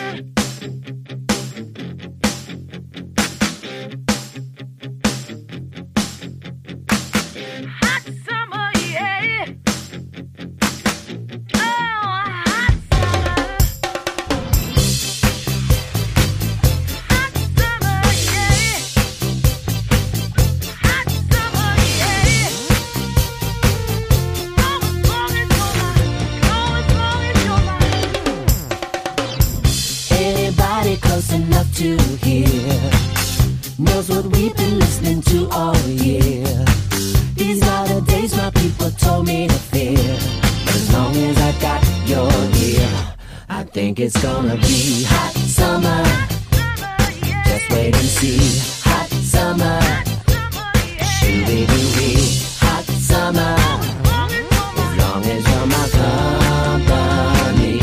Close enough to hear knows what we've been listening to all year. These are the days my people told me to fear. As long as I got your ear, I think it's gonna be hot summer. Just wait and see. Hot summer. Shooby-dooby. Hot summer. As long as you're my company.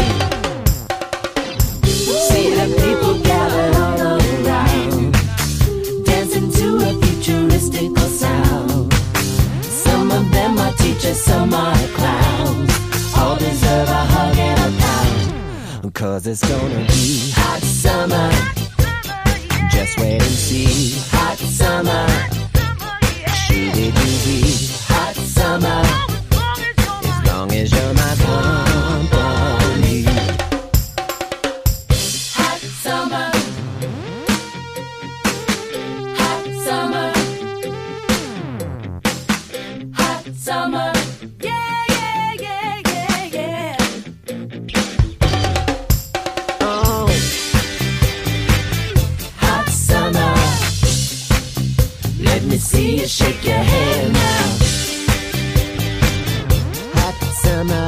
See the people gathered all around, dancing to a futuristical sound. Some of them are teachers, some are clowns. All deserve a hug and a pound. 'Cause it's gonna be hot summer. Just wait and see. Hot summer. Shooby-dooby. Hot summer. As long as you're my company. Hot summer. Hot summer. Hot summer. Yeah, yeah, yeah, yeah, yeah. Oh. Hot summer. Let me see you shake your hand now. Hot summer.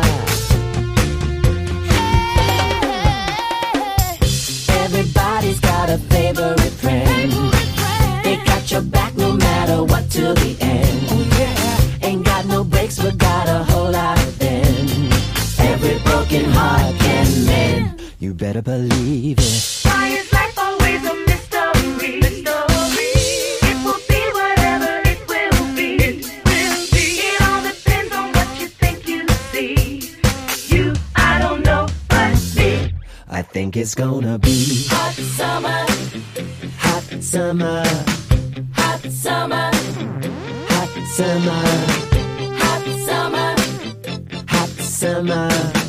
Everybody's got a favorite friend. They got your back no matter what till the end. Ain't got no breaks, but got a whole lot of them. Every broken heart can mend. You better believe it. Why is life always a mystery? It will be whatever it will be. It all depends on what you think you see. I don't know, but me. I think it's gonna be Hot summer, hot summer, hot summer, hot summer, hot summer. hot summer.